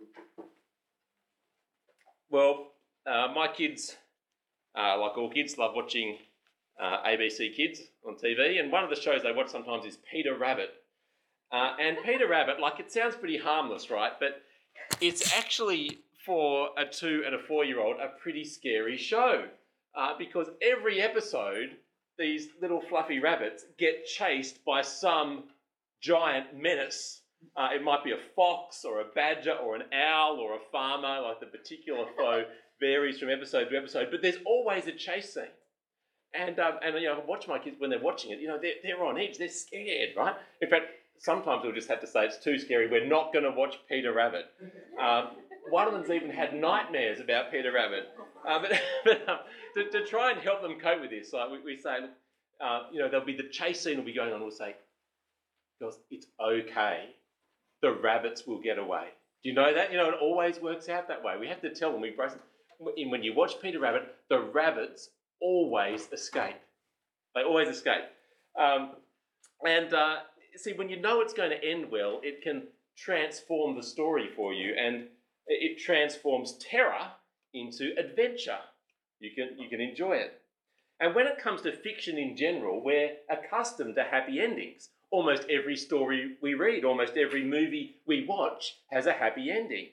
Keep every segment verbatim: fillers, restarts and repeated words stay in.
Well, uh, my kids, uh, like all kids, love watching uh, A B C Kids on T V, and one of the shows they watch sometimes is Peter Rabbit. Uh, and Peter Rabbit, like, it sounds pretty harmless, right? But it's actually, for a two and a four-year-old, a pretty scary show uh, because every episode, these little fluffy rabbits get chased by some giant menace. Uh, it might be a fox or a badger or an owl or a farmer, like the particular foe varies from episode to episode, but there's always a chase scene. And, um, and you know, I watch my kids when they're watching it, you know, they're, they're on edge, they're scared, right? In fact, sometimes we'll just have to say it's too scary, we're not going to watch Peter Rabbit. Um, one of them's even had nightmares about Peter Rabbit. Uh, but but um, to, to try and help them cope with this, like we, we say, uh, you know, there'll be the chase scene will be going on, we'll say, girls, it's okay. The rabbits will get away. Do you know that? You know, it always works out that way. We have to tell them, we brace them. When you watch Peter Rabbit, the rabbits always escape. They always escape. Um, and uh, see, when you know it's going to end well, it can transform the story for you, and it transforms terror into adventure. You can, you can enjoy it. And when it comes to fiction in general, we're accustomed to happy endings. Almost every story we read, almost every movie we watch has a happy ending.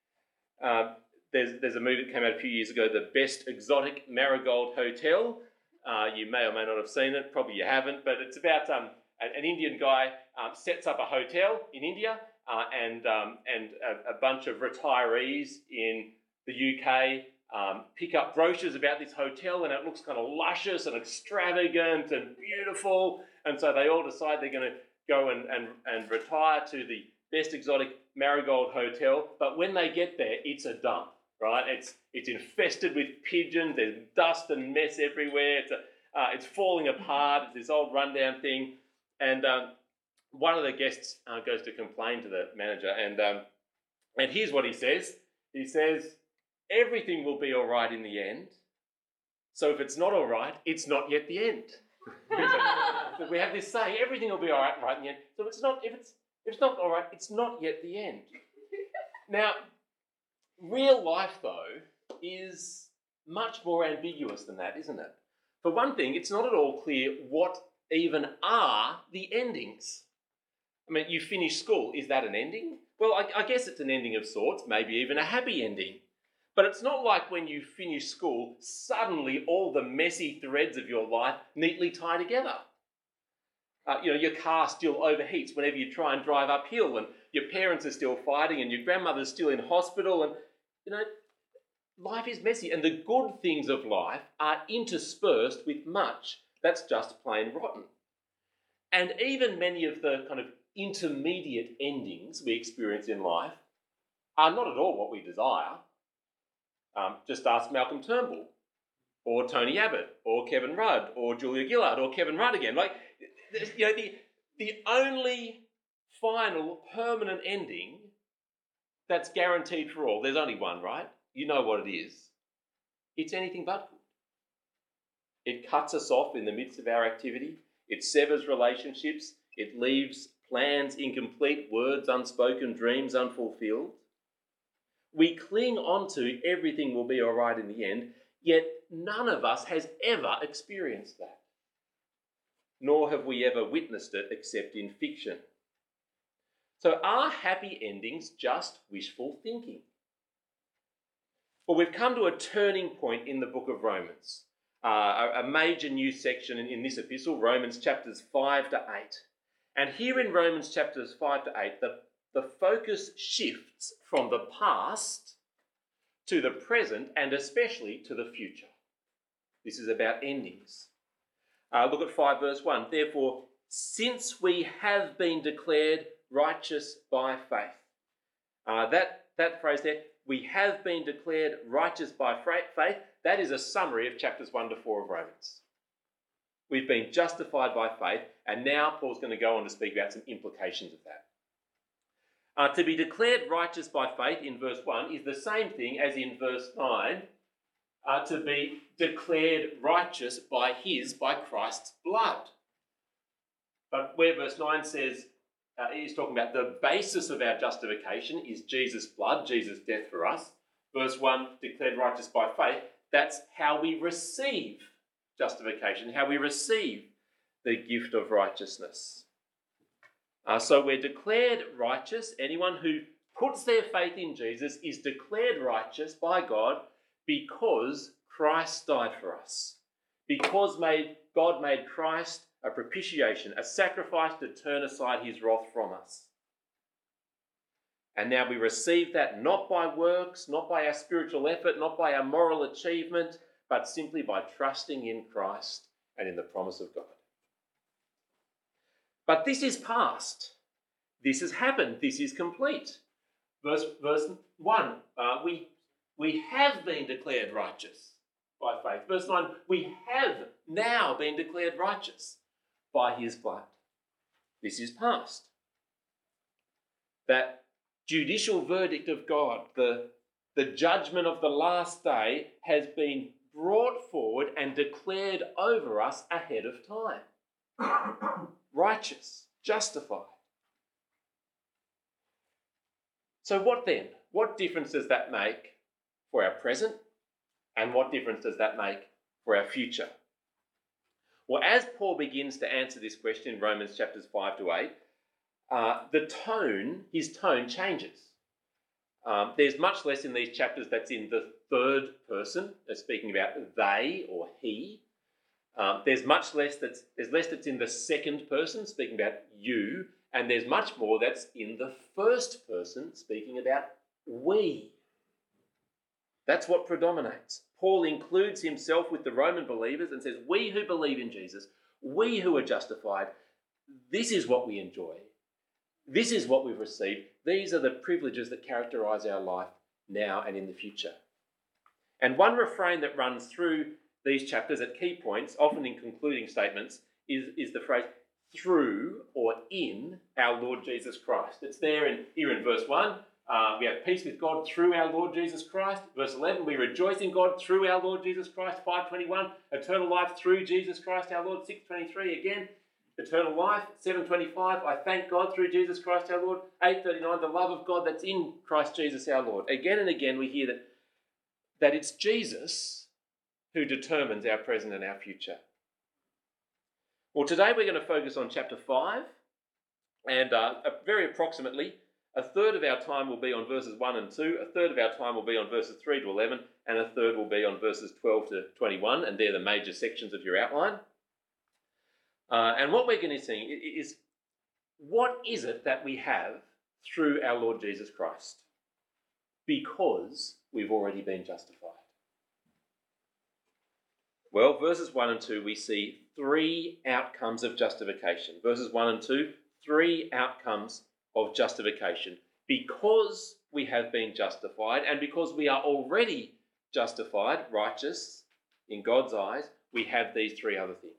Uh, there's, there's a movie that came out a few years ago, The Best Exotic Marigold Hotel. Uh, you may or may not have seen it, probably you haven't, but it's about um, an, an Indian guy um, sets up a hotel in India uh, and, um, and a, a bunch of retirees in the U K um, pick up brochures about this hotel, and it looks kind of luscious and extravagant and beautiful. And so they all decide they're going to go and, and, and retire to the Best Exotic Marigold Hotel. But when they get there, it's a dump, right? It's it's infested with pigeons. There's dust and mess everywhere. It's, a, uh, it's falling apart. It's this old rundown thing. And um, one of the guests uh, goes to complain to the manager. And, um, and here's what he says. He says, everything will be all right in the end. So if it's not all right, it's not yet the end. So we have this saying, everything will be all right, right in the end. So it's not, if it's if it's not all right, it's not yet the end. Now, real life, though, is much more ambiguous than that, isn't it? For one thing, it's not at all clear what even are the endings. I mean, you finish school, is that an ending? Well, I, I guess it's an ending of sorts, maybe even a happy ending. But it's not like when you finish school, suddenly all the messy threads of your life neatly tie together. Uh, you know, your car still overheats whenever you try and drive uphill, and your parents are still fighting, and your grandmother's still in hospital, and, you know, life is messy. And the good things of life are interspersed with much that's just plain rotten. And even many of the kind of intermediate endings we experience in life are not at all what we desire. Um, just ask Malcolm Turnbull, or Tony Abbott, or Kevin Rudd, or Julia Gillard, or Kevin Rudd again. Like, you know, the, the only final permanent ending that's guaranteed for all, there's only one, right? You know what it is. It's anything but good. It cuts us off in the midst of our activity. It severs relationships. It leaves plans incomplete, words unspoken, dreams unfulfilled. We cling on to everything will be all right in the end, yet none of us has ever experienced that. Nor have we ever witnessed it except in fiction. So are happy endings just wishful thinking? Well, we've come to a turning point in the book of Romans, uh, a, a major new section in, in this epistle, Romans chapters five to eight. And here in Romans chapters five to eight, the, the focus shifts from the past to the present and especially to the future. This is about endings. Uh, look at five verse one. Therefore, since we have been declared righteous by faith. Uh, that, that phrase there, we have been declared righteous by faith, that is a summary of chapters one to four of Romans. We've been justified by faith, and now Paul's going to go on to speak about some implications of that. Uh, to be declared righteous by faith in verse one is the same thing as in verse nine, uh, to be declared righteous by his, by Christ's blood. But where verse nine says, uh, he's talking about the basis of our justification is Jesus' blood, Jesus' death for us. Verse one, declared righteous by faith. That's how we receive justification, how we receive the gift of righteousness. Uh, so we're declared righteous. Anyone who puts their faith in Jesus is declared righteous by God because Christ died for us. Because made, God made Christ a propitiation, a sacrifice to turn aside his wrath from us. And now we receive that not by works, not by our spiritual effort, not by our moral achievement, but simply by trusting in Christ and in the promise of God. But this is past. This has happened. This is complete. Verse, verse one, uh, we, we have been declared righteous by faith. Verse nine, we have now been declared righteous by his blood. This is past. That judicial verdict of God, the, the judgment of the last day, has been brought forward and declared over us ahead of time. Righteous, justified. So what then? What difference does that make for our present? And what difference does that make for our future? Well, as Paul begins to answer this question in Romans chapters five to eight, uh, the tone, his tone changes. Um, there's much less in these chapters that's in the third person, that's speaking about they or he. Um, there's much less that's there's less that's in the second person, speaking about you, and there's much more that's in the first person, speaking about we. That's what predominates. Paul includes himself with the Roman believers and says, we who believe in Jesus, we who are justified, this is what we enjoy. This is what we've received. These are the privileges that characterise our life now and in the future. And one refrain that runs through these chapters at key points, often in concluding statements, is, is the phrase, through or in our Lord Jesus Christ. It's there in, here in verse one. Uh, we have peace with God through our Lord Jesus Christ. Verse eleven, we rejoice in God through our Lord Jesus Christ. five twenty-one, eternal life through Jesus Christ our Lord. six twenty-three, again, eternal life. seven twenty-five, I thank God through Jesus Christ our Lord. eight thirty-nine, the love of God that's in Christ Jesus our Lord. Again and again we hear that, that it's Jesus who determines our present and our future. Well, today we're going to focus on chapter five, and uh, very approximately, a third of our time will be on verses one and two, a third of our time will be on verses three to eleven, and a third will be on verses twelve to twenty-one, and they're the major sections of your outline. Uh, and what we're going to see is, what is it that we have through our Lord Jesus Christ? Because we've already been justified. Well, verses one and two, we see three outcomes of justification. Verses one and two, three outcomes of justification. Because we have been justified and because we are already justified, righteous in God's eyes, we have these three other things.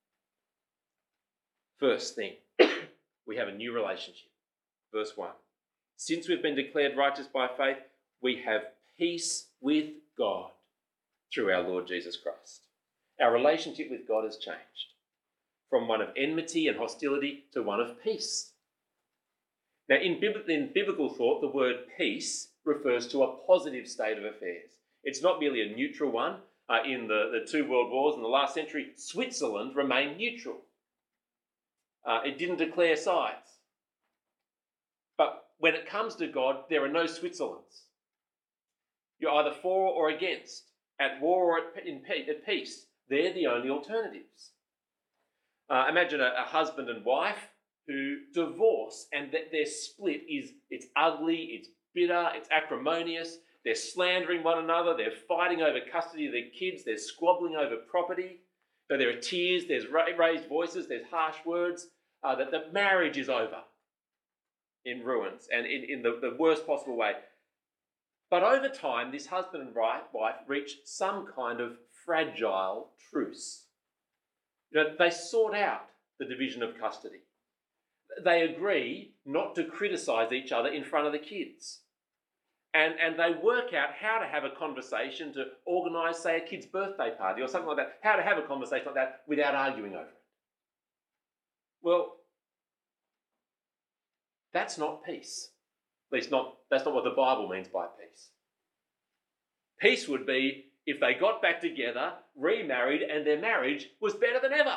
First thing, we have a new relationship. Verse one, since we've been declared righteous by faith, we have peace with God through our Lord Jesus Christ. Our relationship with God has changed from one of enmity and hostility to one of peace. Now, in, in biblical thought, the word peace refers to a positive state of affairs. It's not merely a neutral one. Uh, in the, the two world wars in the last century, Switzerland remained neutral. Uh, it didn't declare sides. But when it comes to God, there are no Switzerlands. You're either for or against, at war or at, in, at peace. They're the only alternatives. Uh, imagine a, a husband and wife who divorce, and that their split is, it's ugly, it's bitter, it's acrimonious, they're slandering one another, they're fighting over custody of their kids, they're squabbling over property, so there are tears, there's raised voices, there's harsh words, uh, that the marriage is over in ruins and in, in the, the worst possible way. But over time, this husband and wife reach some kind of fragile truce. You know, they sort out the division of custody. They agree not to criticise each other in front of the kids. And, and they work out how to have a conversation to organise, say, a kid's birthday party or something like that, how to have a conversation like that without arguing over it. Well, That's not peace. At least not, that's not what the Bible means by peace. Peace would be if they got back together, remarried, and their marriage was better than ever.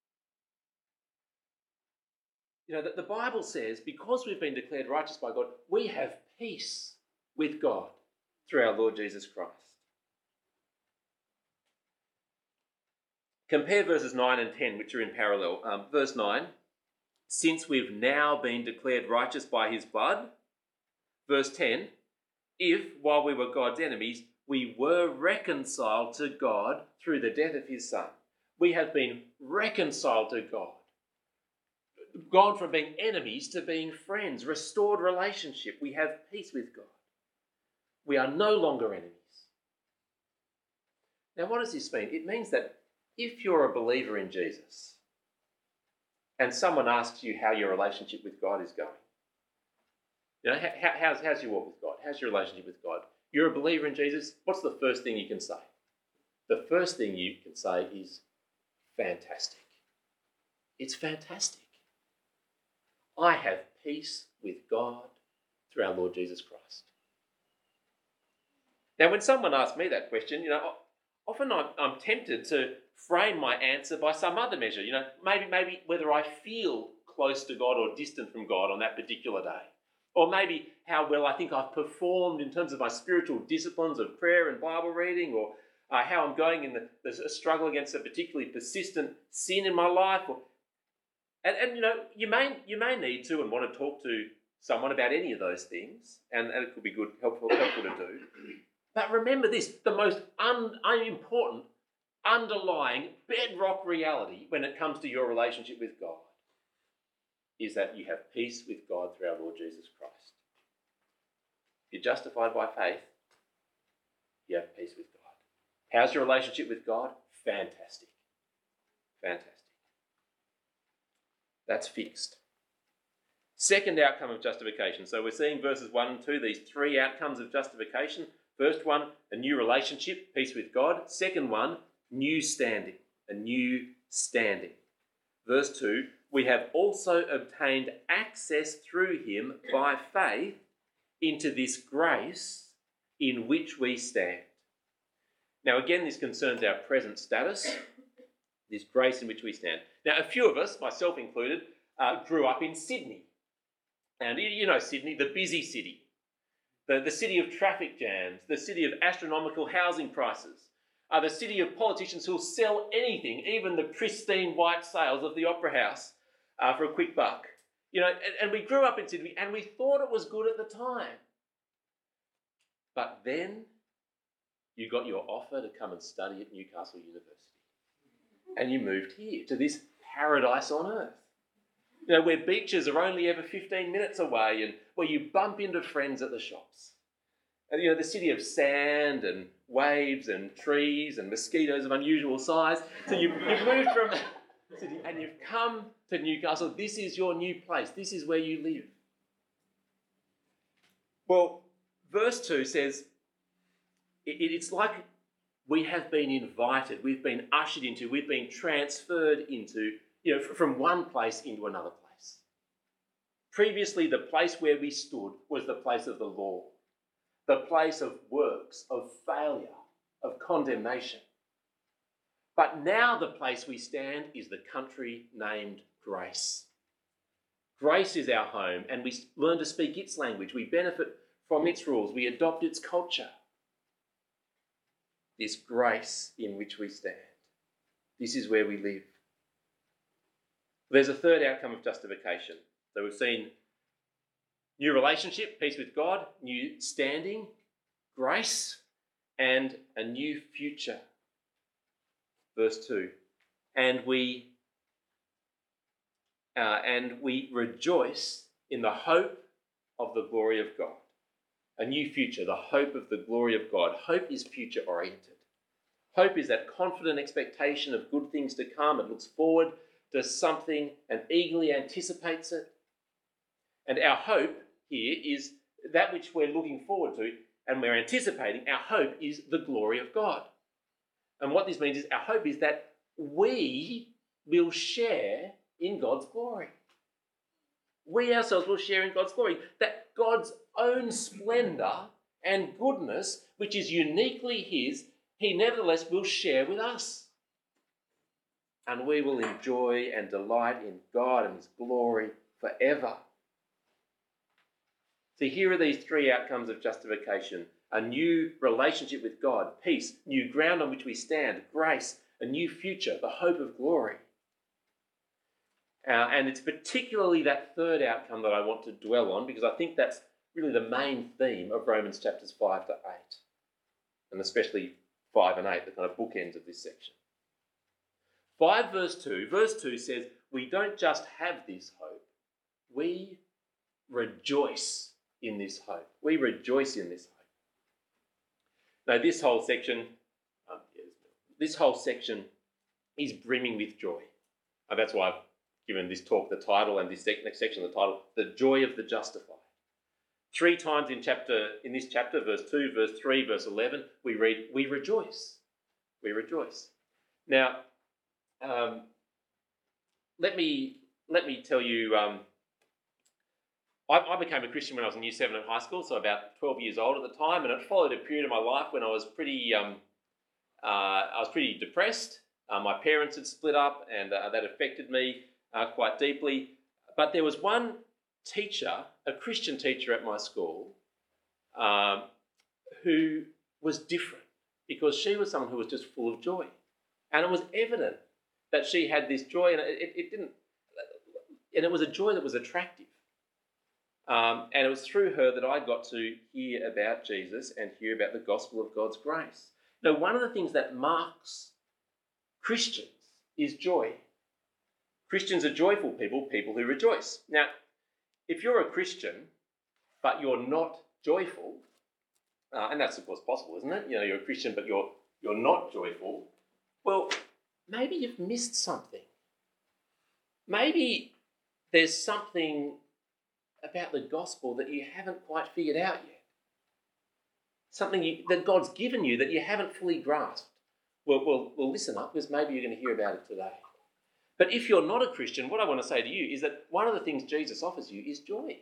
You know, that the Bible says because we've been declared righteous by God, we have peace with God through our Lord Jesus Christ. Compare verses nine and ten, which are in parallel. Um, verse nine, since we've now been declared righteous by his blood. Verse ten, if, while we were God's enemies, we were reconciled to God through the death of his Son. We have been reconciled to God. Gone from being enemies to being friends, restored relationship. We have peace with God. We are no longer enemies. Now, what does this mean? It means that if you're a believer in Jesus and someone asks you how your relationship with God is going, you know, how, how's, how's your walk with God? How's your relationship with God? You're a believer in Jesus, what's the first thing you can say? The first thing you can say is fantastic. It's fantastic. I have peace with God through our Lord Jesus Christ. Now, when someone asks me that question, you know, often I'm, I'm tempted to frame my answer by some other measure. You know, maybe, maybe whether I feel close to God or distant from God on that particular day. Or maybe how well I think I've performed in terms of my spiritual disciplines of prayer and Bible reading, or uh, how I'm going in the, the struggle against a particularly persistent sin in my life. Or, and, and, you know, you may you may need to and want to talk to someone about any of those things, and, and it could be good, helpful, helpful to do. But remember this, the most un, unimportant, underlying, bedrock reality when it comes to your relationship with God is that you have peace with God through our Lord Jesus Christ. If you're justified by faith, you have peace with God. How's your relationship with God? Fantastic. Fantastic. That's fixed. Second outcome of justification. So we're seeing verses one and two, these three outcomes of justification. First one, a new relationship, peace with God. Second one, new standing, a new standing. Verse two, we have also obtained access through him by faith into this grace in which we stand. Now again, this concerns our present status, this grace in which we stand. Now a few of us, myself included, uh, grew up in Sydney. And you know Sydney, the busy city, the, the city of traffic jams, the city of astronomical housing prices, uh, the city of politicians who'll sell anything, even the pristine white sails of the Opera House, uh, for a quick buck. You know, and, and we grew up in Sydney and we thought it was good at the time. But then you got your offer to come and study at Newcastle University. And you moved here to this paradise on earth. You know, where beaches are only ever fifteen minutes away and where you bump into friends at the shops. And, you know, the city of sand and waves and trees and mosquitoes of unusual size. So you, you've moved from the city and you've come to Newcastle. This is your new place. This is where you live. Well, verse two says, it, it's like we have been invited, we've been ushered into, we've been transferred into, you know, from one place into another place. Previously, the place where we stood was the place of the law, the place of works, of failure, of condemnation. But now the place we stand is the country named Grace. Grace is our home, and we learn to speak its language. We benefit from its rules. We adopt its culture. This grace in which we stand. This is where we live. There's a third outcome of justification. So we've seen new relationship, peace with God, new standing, grace, and a new future. Verse two. And we uh, and we rejoice in the hope of the glory of God. A new future, the hope of the glory of God. Hope is future oriented. Hope is that confident expectation of good things to come. It looks forward to something and eagerly anticipates it. And our hope here is that which we're looking forward to and we're anticipating. Our hope is the glory of God. And what this means is our hope is that we will share in God's glory. we ourselves will share in God's glory. That God's own splendour and goodness, which is uniquely his, he nevertheless will share with us. And we will enjoy and delight in God and his glory forever. So here are these three outcomes of justification. A new relationship with God, peace, new ground on which we stand, grace, a new future, the hope of glory. Uh, and it's particularly that third outcome that I want to dwell on, because I think that's really the main theme of Romans chapters five to eight, and especially five and eight, the kind of bookends of this section. five verse two, verse two says, we don't just have this hope, we rejoice in this hope. We rejoice in this hope. Now this whole section, um, this whole section is brimming with joy. And that's why I've given this talk the title, and this next section the title, The Joy of the Justified. Three times in chapter, in this chapter, verse two, verse three, verse eleven, we read, we rejoice. We rejoice. Now, um, let me let me tell you, um, I, I became a Christian when I was in year seven at high school, so about twelve years old at the time, and it followed a period of my life when I was pretty, um, uh, I was pretty depressed. Uh, my parents had split up, and uh, that affected me uh, quite deeply. But there was one teacher, a Christian teacher at my school, um, who was different, because she was someone who was just full of joy. And it was evident that she had this joy, and it, it didn't, and it was a joy that was attractive. Um, and it was through her that I got to hear about Jesus and hear about the gospel of God's grace. Now, one of the things that marks Christians is joy. Christians are joyful people, people who rejoice. Now, if you're a Christian, but you're not joyful, uh, and that's of course possible, isn't it? You know, you're a Christian, but you're you're not joyful. Well, maybe you've missed something. Maybe there's something about the gospel that you haven't quite figured out yet. Something you, that God's given you that you haven't fully grasped. Well, well, well, listen up, because maybe you're going to hear about it today. But if you're not a Christian, what I want to say to you is that one of the things Jesus offers you is joy.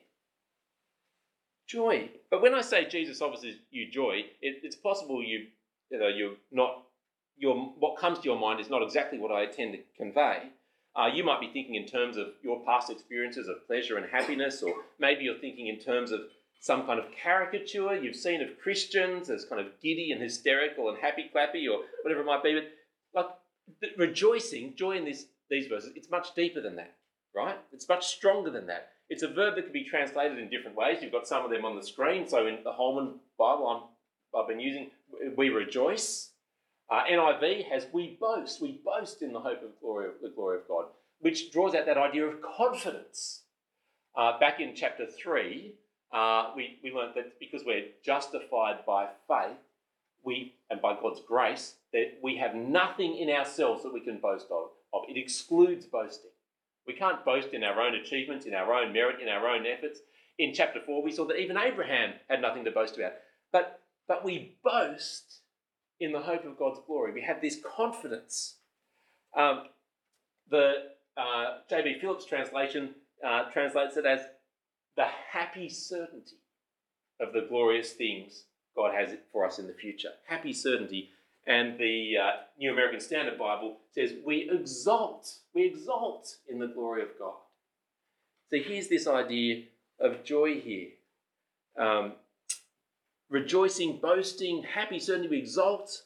Joy. But when I say Jesus offers you joy, it, it's possible you, you know, you're not, your what comes to your mind is not exactly what I intend to convey. Uh, you might be thinking in terms of your past experiences of pleasure and happiness, or maybe you're thinking in terms of some kind of caricature you've seen of Christians as kind of giddy and hysterical and happy-clappy, or whatever it might be. But like rejoicing, joy in this, these verses, it's much deeper than that, right? It's much stronger than that. It's a verb that can be translated in different ways. You've got some of them on the screen. So in the Holman Bible I'm, I've been using, we rejoice. Uh, N I V has we boast. We boast in the hope of glory, the glory of God, which draws out that idea of confidence. Uh, back in chapter three, uh, we, we learned that because we're justified by faith, we and by God's grace, that we have nothing in ourselves that we can boast of. of. It excludes boasting. We can't boast in our own achievements, in our own merit, in our own efforts. In chapter four, we saw that even Abraham had nothing to boast about. But, but we boast in the hope of God's glory. We have this confidence. Um, the uh, J B Phillips translation uh, translates it as the happy certainty of the glorious things God has for us in the future. Happy certainty. And the uh, New American Standard Bible says, we exult, we exult in the glory of God. So here's this idea of joy here. Um, rejoicing, boasting, happy certainty, we exult.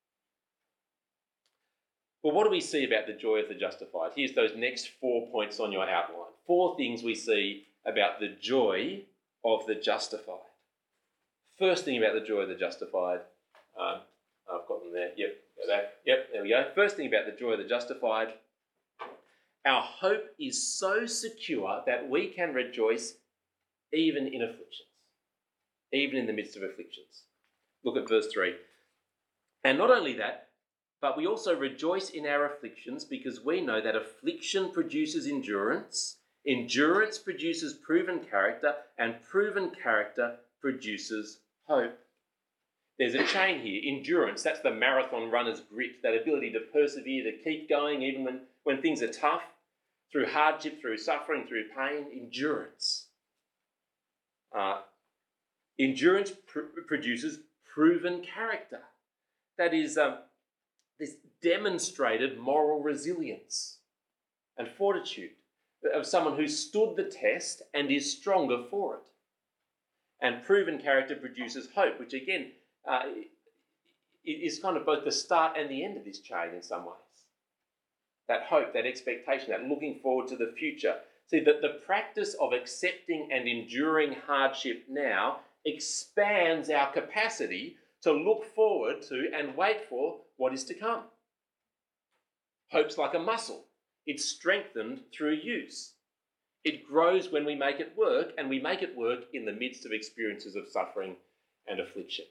Well, what do we see about the joy of the justified? Here's those next four points on your outline. Four things we see about the joy of the justified. First thing about the joy of the justified, um, I've got them there. Yep, go back. Yep, there we go. First thing about the joy of the justified, our hope is so secure that we can rejoice even in afflictions, even in the midst of afflictions. Look at verse three. And not only that, but we also rejoice in our afflictions because we know that affliction produces endurance, endurance produces proven character, and proven character produces hope. There's a chain here. Endurance, that's the marathon runner's grit, that ability to persevere, to keep going even when, when things are tough. through hardship, through suffering, through pain, endurance. Uh, endurance pr- produces proven character. That is, um, this demonstrated moral resilience and fortitude of someone who stood the test and is stronger for it. And proven character produces hope, which again uh, is kind of both the start and the end of this chain in some ways. That hope, that expectation, that looking forward to the future. See, that the practice of accepting and enduring hardship now expands our capacity to look forward to and wait for what is to come. Hope's like a muscle. It's strengthened through use. It grows when we make it work, and we make it work in the midst of experiences of suffering and affliction.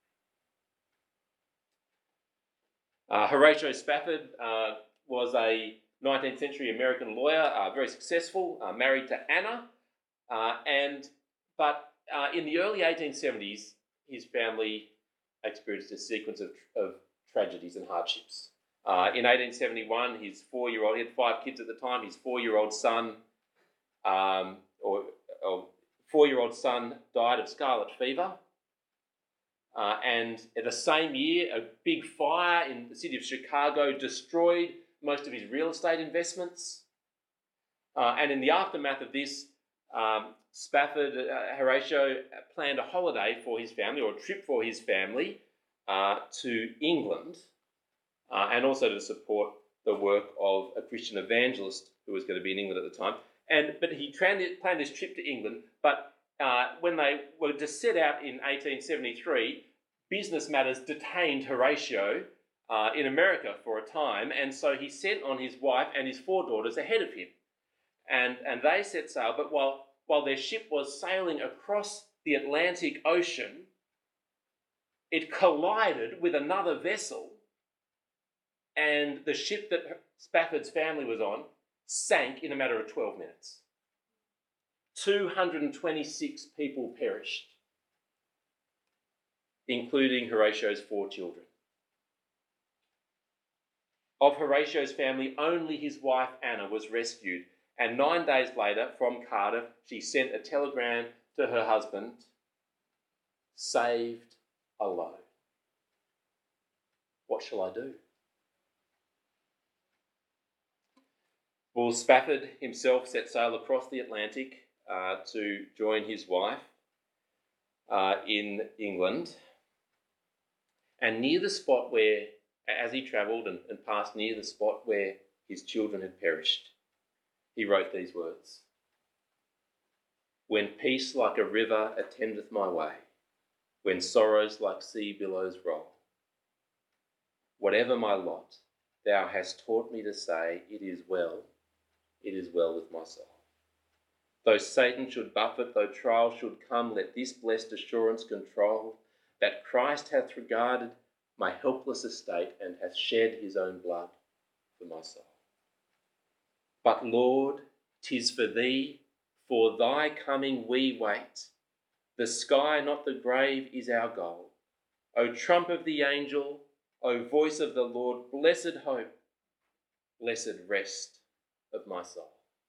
Uh, Horatio Spafford uh, was a nineteenth century American lawyer, uh, very successful, uh, married to Anna, uh, and but uh, in the early eighteen seventies, his family experienced a sequence of, of tragedies and hardships. Uh, in eighteen seventy-one, his four-year-old, he had five kids at the time, his four-year-old son, um, or, or four-year-old son died of scarlet fever. Uh, and in the same year, a big fire in the city of Chicago destroyed most of his real estate investments. Uh, and in the aftermath of this, um, Spafford, uh, Horatio planned a holiday for his family, or a trip for his family, uh, to England, uh, and also to support the work of a Christian evangelist who was going to be in England at the time. And but he planned this trip to England, but uh, when they were to set out in eighteen seventy-three, business matters detained Horatio uh, in America for a time, and so he sent on his wife and his four daughters ahead of him. And, and they set sail, but while, while their ship was sailing across the Atlantic Ocean, it collided with another vessel, and the ship that Spafford's family was on sank in a matter of twelve minutes. two hundred twenty-six people perished, including Horatio's four children. Of Horatio's family, only his wife Anna was rescued, and nine days later, from Cardiff, she sent a telegram to her husband, saved alone. What shall I do? Well, Spafford himself set sail across the Atlantic uh, to join his wife uh, in England. And near the spot where, as he travelled and, and passed near the spot where his children had perished, he wrote these words: "When peace like a river attendeth my way, when sorrows like sea billows roll, whatever my lot, thou hast taught me to say, it is well, it is well with my soul. Though Satan should buffet, though trial should come, let this blessed assurance control, that Christ hath regarded my helpless estate and hath shed his own blood for my soul. But Lord, 'tis for thee, for thy coming we wait. The sky, not the grave, is our goal. O trump of the angel, O voice of the Lord, blessed hope, blessed rest of my soul."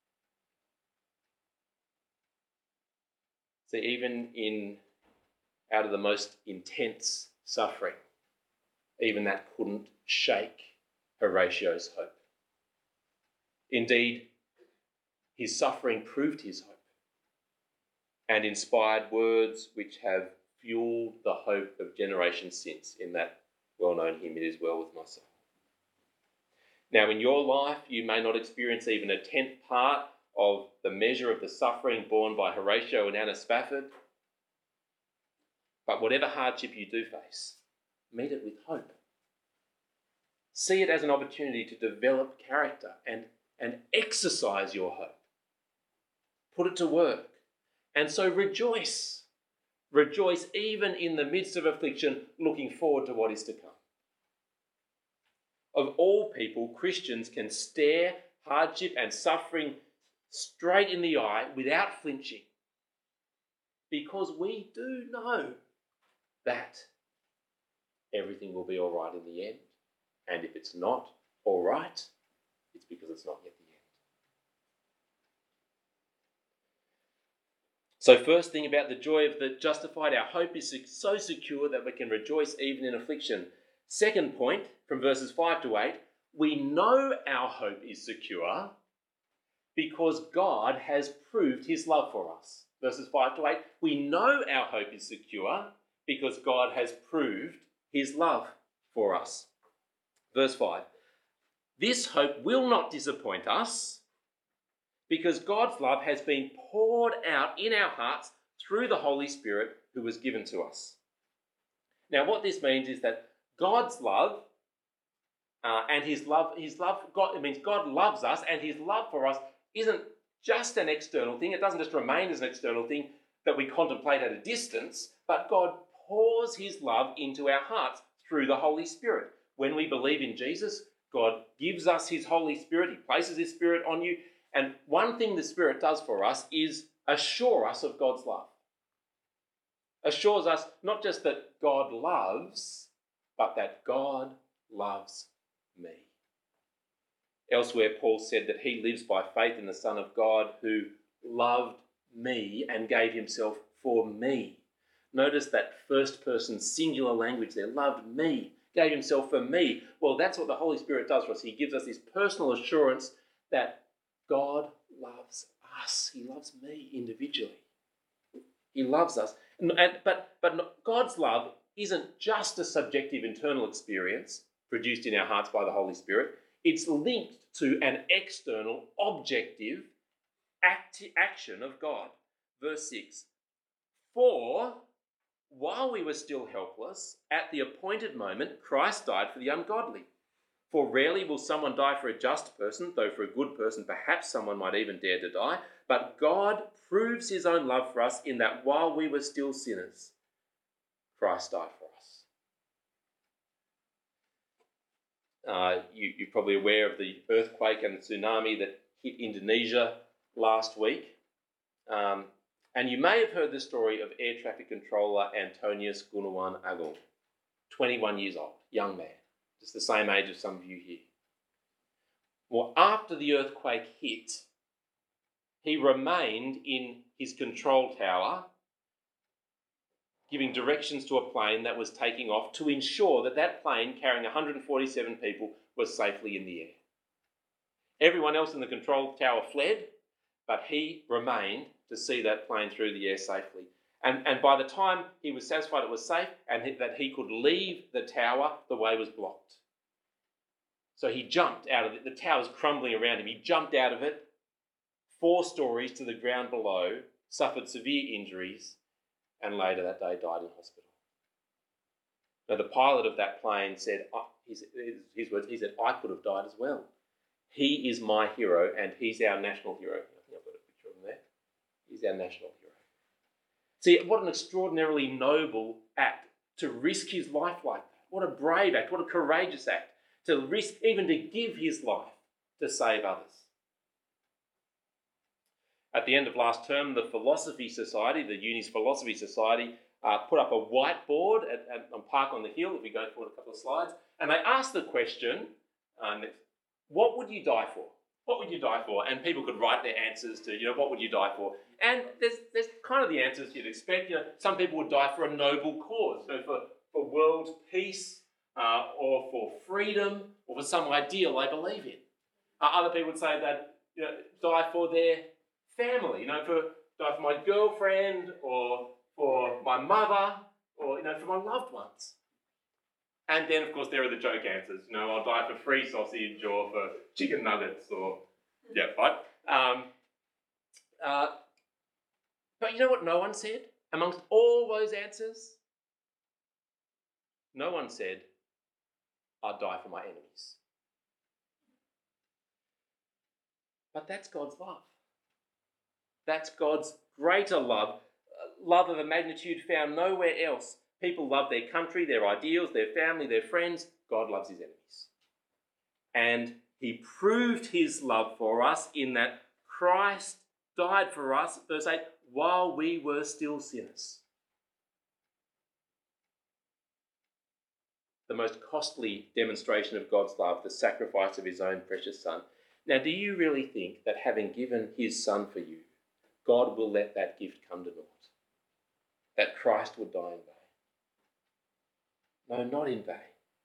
See, even in out of the most intense suffering, even that couldn't shake Horatio's hope. Indeed, his suffering proved his hope and inspired words which have fueled the hope of generations since in that well-known hymn, "It is well with my soul." Now, in your life, you may not experience even a tenth part of the measure of the suffering borne by Horatio and Anna Spafford, but whatever hardship you do face, meet it with hope. See it as an opportunity to develop character and, and exercise your hope. Put it to work. And so rejoice. Rejoice even in the midst of affliction, looking forward to what is to come. Of all people, Christians can stare hardship and suffering straight in the eye without flinching, because we do know that everything will be all right in the end. And if it's not all right, it's because it's not yet the end. So first thing about the joy of the justified, our hope is so secure that we can rejoice even in affliction. Second point, from verses five to eight, we know our hope is secure because God has proved his love for us. Verses five to eight, we know our hope is secure because God has proved his love for us. Verse five, this hope will not disappoint us because God's love has been poured out in our hearts through the Holy Spirit who was given to us. Now, what this means is that God's love uh, and his love, his love, God, it means God loves us, and his love for us isn't just an external thing. It doesn't just remain as an external thing that we contemplate at a distance, but God pours his love into our hearts through the Holy Spirit. When we believe in Jesus, God gives us his Holy Spirit. He places his Spirit on you. And one thing the Spirit does for us is assure us of God's love. Assures us not just that God loves, but that God loves me. Elsewhere, Paul said that he lives by faith in the Son of God who loved me and gave himself for me. Notice that first person singular language there, loved me, gave himself for me. Well, that's what the Holy Spirit does for us. He gives us this personal assurance that God loves us. He loves me individually. He loves us. And, and, but, but God's love isn't just a subjective internal experience produced in our hearts by the Holy Spirit. It's linked to an external, objective act, action of God. Verse six, for while we were still helpless, at the appointed moment, Christ died for the ungodly. For rarely will someone die for a just person, though for a good person perhaps someone might even dare to die. But God proves his own love for us in that while we were still sinners, Christ died for us. Uh, you, you're probably aware of the earthquake and the tsunami that hit Indonesia last week. Um, and you may have heard the story of air traffic controller Antonius Gunawan Agung, twenty-one years old, young man. Just the same age as some of you here. Well, after the earthquake hit, he remained in his control tower, giving directions to a plane that was taking off to ensure that that plane carrying one hundred forty-seven people was safely in the air. Everyone else in the control tower fled, but he remained to see that plane through the air safely. And, and by the time he was satisfied it was safe and he, that he could leave the tower, the way was blocked. So he jumped out of it. The tower's crumbling around him. He jumped out of it, four stories to the ground below, suffered severe injuries, and later that day died in hospital. Now, the pilot of that plane said, his, his words, he said, I could have died as well. He is my hero, and he's our national hero. I think I've got a picture of him there. He's our national hero. See, what an extraordinarily noble act to risk his life like that. What a brave act, what a courageous act, to risk even to give his life to save others. At the end of last term, the Philosophy Society, the Uni's Philosophy Society, uh, put up a whiteboard at, at, on Park on the Hill, if we go forward a couple of slides, and they asked the question, um, what would you die for? What would you die for? And people could write their answers to, you know, what would you die for? And there's there's kind of the answers you'd expect. You know, some people would die for a noble cause, you know, for, for world peace, uh, or for freedom, or for some ideal they believe in. Uh, other people would say that, you know, die for their family, you know, for die for my girlfriend, or for my mother, or, you know, for my loved ones. And then, of course, there are the joke answers. You know, I'll die for free sausage or for chicken nuggets or, yeah, right? Um, uh, but you know what no one said? Amongst all those answers, no one said, I'd die for my enemies. But that's God's love. That's God's greater love, love of a magnitude found nowhere else. People love their country, their ideals, their family, their friends. God loves his enemies. And he proved his love for us in that Christ died for us, verse eight, while we were still sinners. The most costly demonstration of God's love, the sacrifice of his own precious Son. Now, do you really think that having given his Son for you, God will let that gift come to naught. That Christ would die in vain. No, not in vain.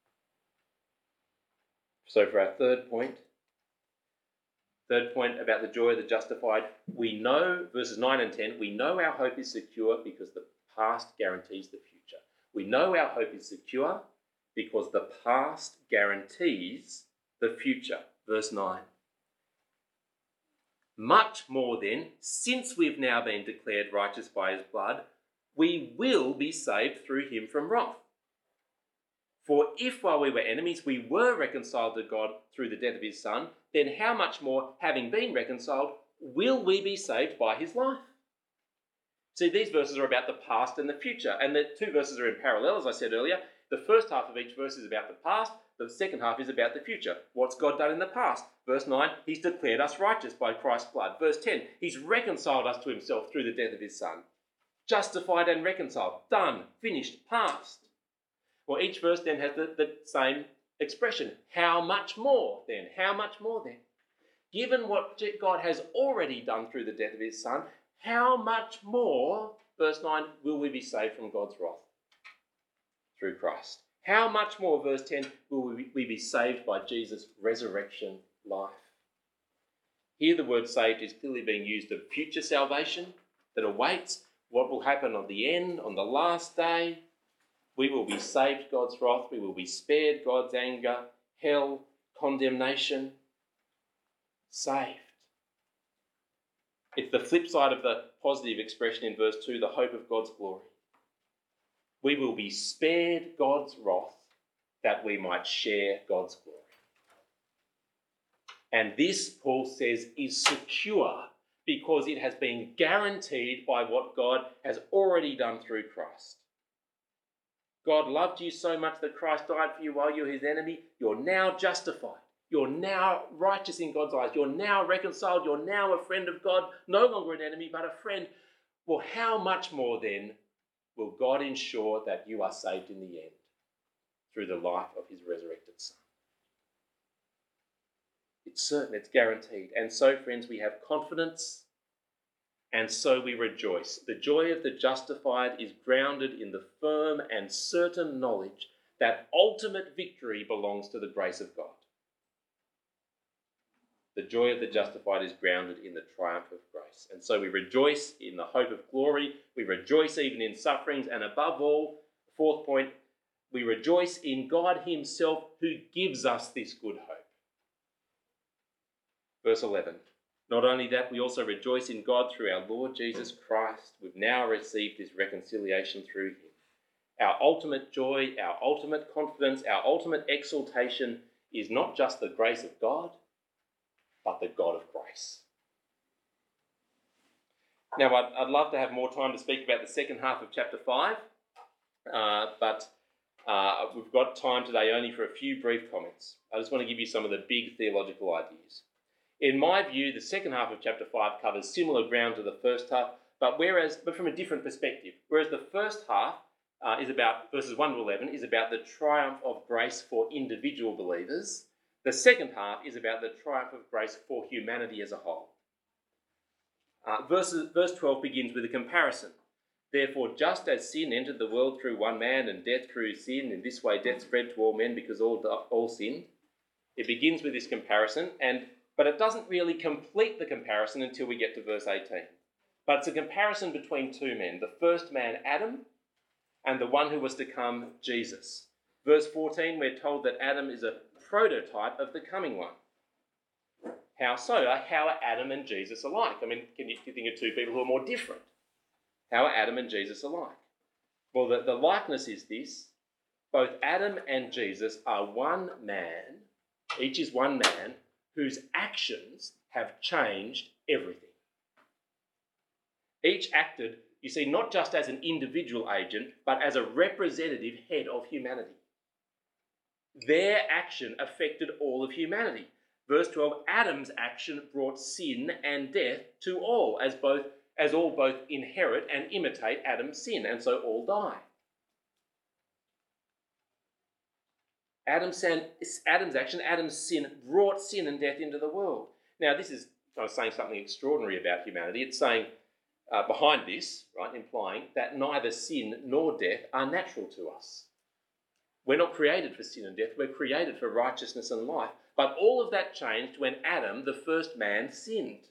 So for our third point, third point about the joy of the justified, we know, verses nine and ten, we know our hope is secure because the past guarantees the future. We know our hope is secure because the past guarantees the future. Verse nine. Much more then, since we've now been declared righteous by his blood, we will be saved through him from wrath. For if while we were enemies we were reconciled to God through the death of his Son, then how much more, having been reconciled, will we be saved by his life? See, these verses are about the past and the future, and the two verses are in parallel, as I said earlier. The first half of each verse is about the past, the second half is about the future. What's God done in the past? Verse nine, he's declared us righteous by Christ's blood. Verse ten, he's reconciled us to himself through the death of his Son. Justified and reconciled. Done. Finished. Past. Well, each verse then has the, the same expression. How much more then? How much more then? Given what God has already done through the death of his Son, how much more, verse nine, will we be saved from God's wrath? Through Christ. How much more, verse ten, will we be saved by Jesus' resurrection life? Here the word saved is clearly being used of future salvation that awaits, what will happen on the end, on the last day. We will be saved God's wrath. We will be spared God's anger, hell, condemnation. Saved. It's the flip side of the positive expression in verse two, the hope of God's glory. We will be spared God's wrath that we might share God's glory. And this, Paul says, is secure because it has been guaranteed by what God has already done through Christ. God loved you so much that Christ died for you while you were his enemy. You're now justified. You're now righteous in God's eyes. You're now reconciled. You're now a friend of God. No longer an enemy, but a friend. Well, how much more then will God ensure that you are saved in the end through the life of his resurrected Son? It's certain, it's guaranteed. And so, friends, we have confidence and so we rejoice. The joy of the justified is grounded in the firm and certain knowledge that ultimate victory belongs to the grace of God. The joy of the justified is grounded in the triumph of grace. And so we rejoice in the hope of glory. We rejoice even in sufferings. And above all, fourth point, we rejoice in God himself who gives us this good hope. Verse eleven. Not only that, we also rejoice in God through our Lord Jesus Christ. We've now received his reconciliation through him. Our ultimate joy, our ultimate confidence, our ultimate exaltation is not just the grace of God, but the God of grace. Now, I'd, I'd love to have more time to speak about the second half of chapter five, uh, but uh, we've got time today only for a few brief comments. I just want to give you some of the big theological ideas. In my view, the second half of chapter five covers similar ground to the first half, but whereas, but from a different perspective. Whereas the first half uh, is about, verses one to eleven, is about the triumph of grace for individual believers, the second half is about the triumph of grace for humanity as a whole. Uh, verses, verse twelve begins with a comparison. Therefore, just as sin entered the world through one man and death through sin, in this way death spread to all men because all, all sinned. It begins with this comparison, and but it doesn't really complete the comparison until we get to verse eighteen. But it's a comparison between two men, the first man, Adam, and the one who was to come, Jesus. Verse fourteen, we're told that Adam is a prototype of the coming one. How so? How are Adam and Jesus alike? I mean, can you, can you think of two people who are more different? How are Adam and Jesus alike? Well, the, the likeness is this. Both Adam and Jesus are one man, each is one man, whose actions have changed everything. Each acted, you see, not just as an individual agent, but as a representative head of humanity. Their action affected all of humanity. Verse twelve, Adam's action brought sin and death to all, as both as all both inherit and imitate Adam's sin, and so all die. Adam's, sin, Adam's action, Adam's sin, brought sin and death into the world. Now, this is kind of saying something extraordinary about humanity. It's saying uh, behind this, right, implying that neither sin nor death are natural to us. We're not created for sin and death, we're created for righteousness and life. But all of that changed when Adam, the first man, sinned.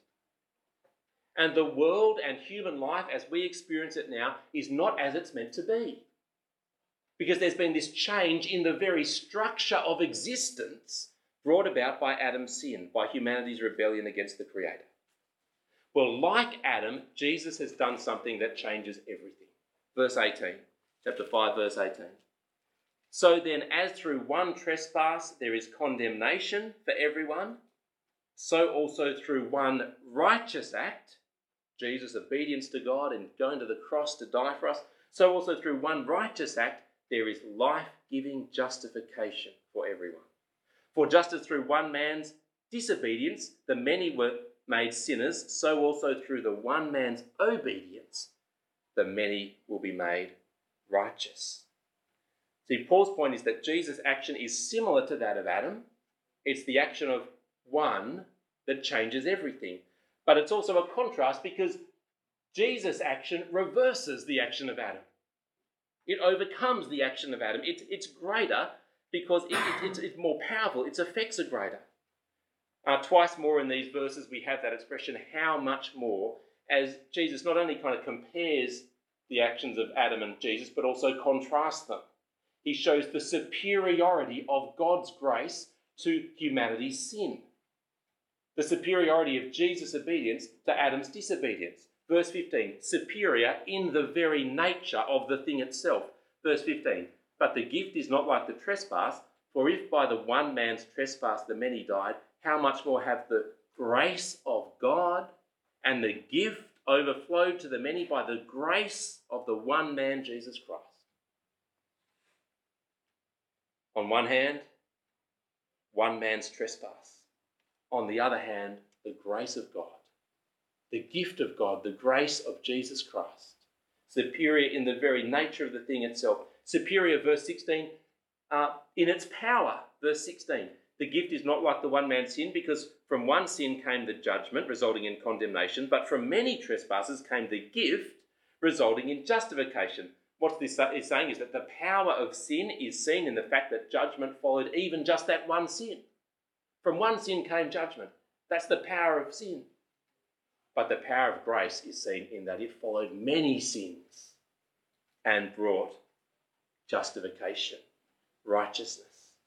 And the world and human life as we experience it now is not as it's meant to be. Because there's been this change in the very structure of existence brought about by Adam's sin, by humanity's rebellion against the Creator. Well, like Adam, Jesus has done something that changes everything. Verse eighteen, chapter five, verse eighteen. So then, as through one trespass there is condemnation for everyone, so also through one righteous act, Jesus' obedience to God and going to the cross to die for us, so also through one righteous act there is life-giving justification for everyone. For just as through one man's disobedience the many were made sinners, so also through the one man's obedience the many will be made righteous. See, Paul's point is that Jesus' action is similar to that of Adam. It's the action of one that changes everything. But it's also a contrast because Jesus' action reverses the action of Adam. It overcomes the action of Adam. It, it's greater because it, it, it's, it's more powerful. Its effects are greater. Uh, twice more in these verses we have that expression, how much more, as Jesus not only kind of compares the actions of Adam and Jesus, but also contrasts them. He shows the superiority of God's grace to humanity's sin. The superiority of Jesus' obedience to Adam's disobedience. Verse fifteen, superior in the very nature of the thing itself. Verse fifteen, but the gift is not like the trespass, for if by the one man's trespass the many died, how much more have the grace of God and the gift overflowed to the many by the grace of the one man, Jesus Christ. On one hand, one man's trespass. On the other hand, the grace of God, the gift of God, the grace of Jesus Christ. Superior in the very nature of the thing itself. Superior, verse sixteen, uh, in its power. Verse sixteen, the gift is not like the one man's sin, because from one sin came the judgment, resulting in condemnation, but from many trespasses came the gift, resulting in justification. What this is saying is that the power of sin is seen in the fact that judgment followed even just that one sin. From one sin came judgment. That's the power of sin. But the power of grace is seen in that it followed many sins and brought justification, righteousness.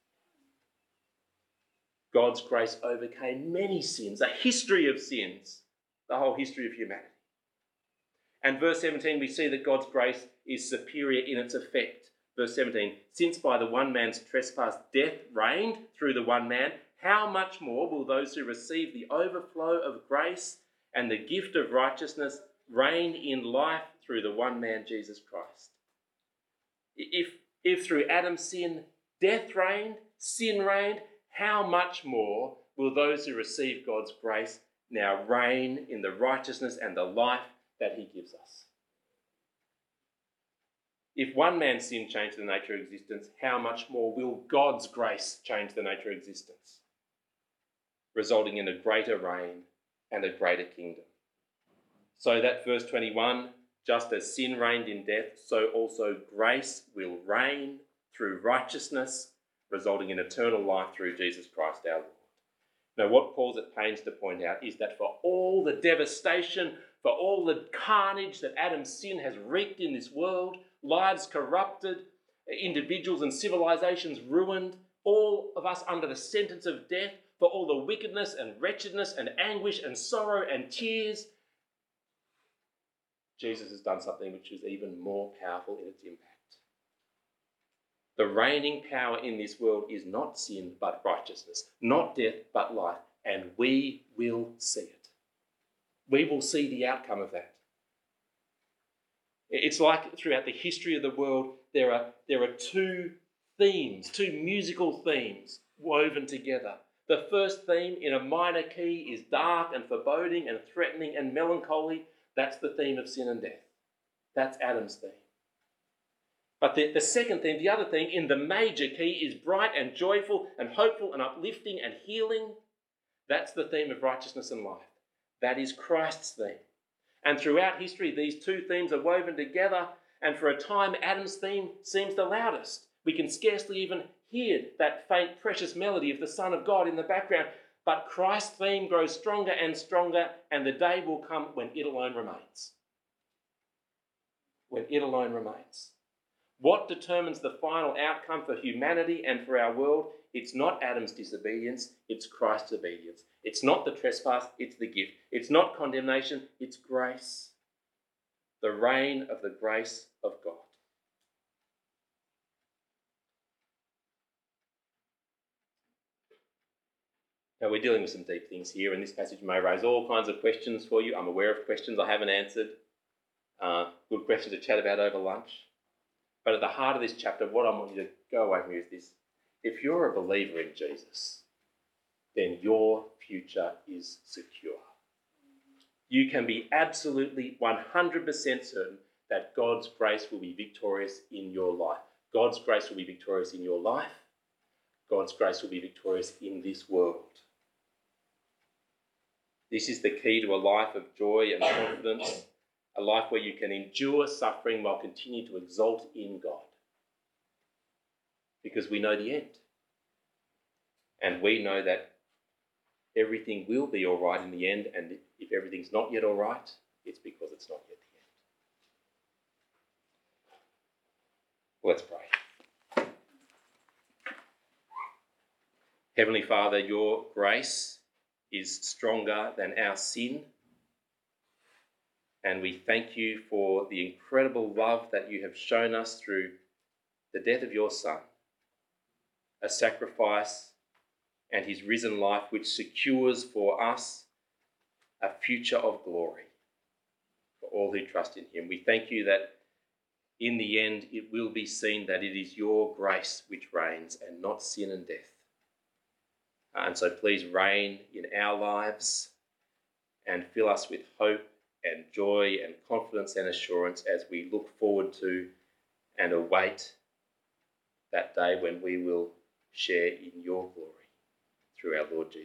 God's grace overcame many sins, a history of sins, the whole history of humanity. And verse seventeen, we see that God's grace is superior in its effect. Verse seventeen, since by the one man's trespass death reigned through the one man, how much more will those who receive the overflow of grace and the gift of righteousness reign in life through the one man, Jesus Christ? If, if through Adam's sin death reigned, sin reigned, how much more will those who receive God's grace now reign in the righteousness and the life that he gives us? If one man's sin changed the nature of existence, how much more will God's grace change the nature of existence, resulting in a greater reign and a greater kingdom? So that verse twenty-one, just as sin reigned in death, so also grace will reign through righteousness, resulting in eternal life through Jesus Christ our Lord. Now, what Paul's at pains to point out is that for all the devastation, for all the carnage that Adam's sin has wreaked in this world, lives corrupted, individuals and civilizations ruined, all of us under the sentence of death, for all the wickedness and wretchedness and anguish and sorrow and tears, Jesus has done something which is even more powerful in its impact. The reigning power in this world is not sin but righteousness, not death but life, and we will see it. We will see the outcome of that. It's like throughout the history of the world, there are, there are two themes, two musical themes woven together. The first theme in a minor key is dark and foreboding and threatening and melancholy. That's the theme of sin and death. That's Adam's theme. But the, the second theme, the other theme in the major key is bright and joyful and hopeful and uplifting and healing. That's the theme of righteousness and life. That is Christ's theme. And throughout history, these two themes are woven together, and for a time, Adam's theme seems the loudest. We can scarcely even hear that faint, precious melody of the Son of God in the background, but Christ's theme grows stronger and stronger, and the day will come when it alone remains. When it alone remains. What determines the final outcome for humanity and for our world? It's not Adam's disobedience, it's Christ's obedience. It's not the trespass, it's the gift. It's not condemnation, it's grace. The reign of the grace of God. Now, we're dealing with some deep things here, and this passage may raise all kinds of questions for you. I'm aware of questions I haven't answered. Uh, good questions to chat about over lunch. But at the heart of this chapter, what I want you to go away from here is this. If you're a believer in Jesus, then your future is secure. You can be absolutely one hundred percent certain that God's grace will be victorious in your life. God's grace will be victorious in your life. God's grace will be victorious in this world. This is the key to a life of joy and confidence, a life where you can endure suffering while continuing to exult in God. Because we know the end. And we know that everything will be all right in the end, and if everything's not yet all right, it's because it's not yet the end. Let's pray. Heavenly Father, your grace is stronger than our sin. And we thank you for the incredible love that you have shown us through the death of your Son, a sacrifice and his risen life which secures for us a future of glory for all who trust in him. We thank you that in the end it will be seen that it is your grace which reigns and not sin and death. And so please reign in our lives and fill us with hope and joy and confidence and assurance as we look forward to and await that day when we will share in your glory through our Lord Jesus.